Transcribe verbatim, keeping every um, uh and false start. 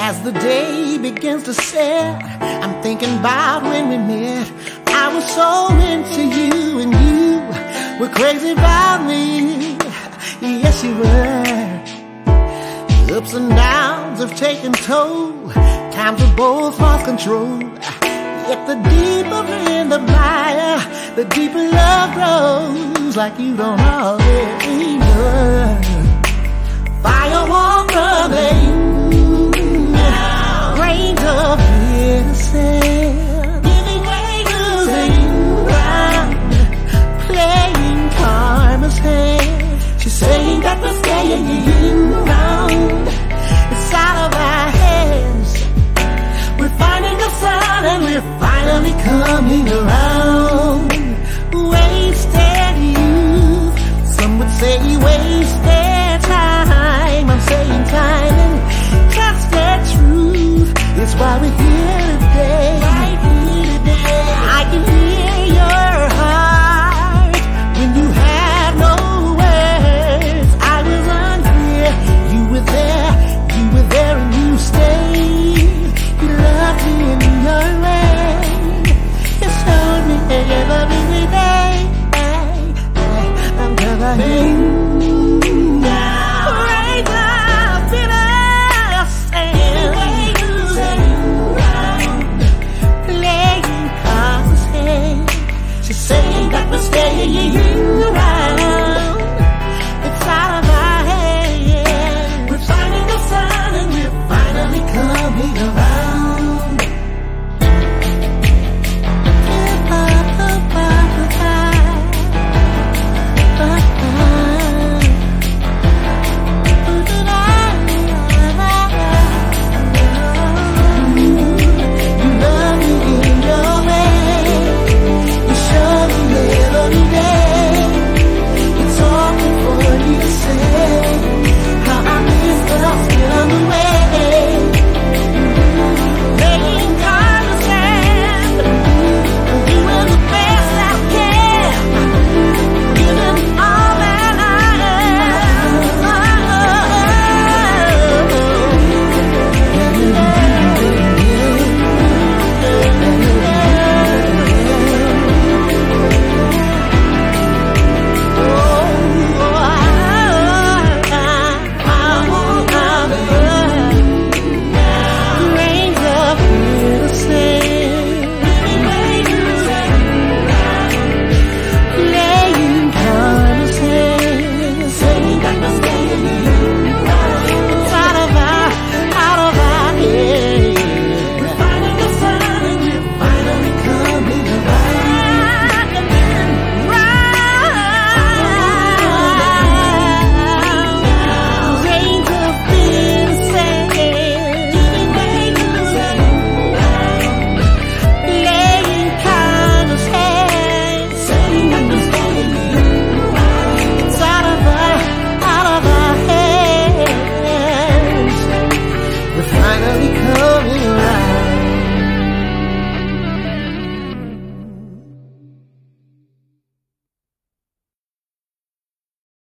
As the day begins to set, I'm thinking about when we met. I was so into you and you were crazy about me. Yes, you were. Ups and downs have taken toll. Times we both lost control. Yet the deeper in the mire, the deeper love grows, like you don't already know. Fire won't brother you now. Grains of innocence, giving way, losing ground, playing karma's hand. She's saying that we're staying around. It's out of our hands. We're finding the sun and we're finally coming around. Wasted youth, some would say wasted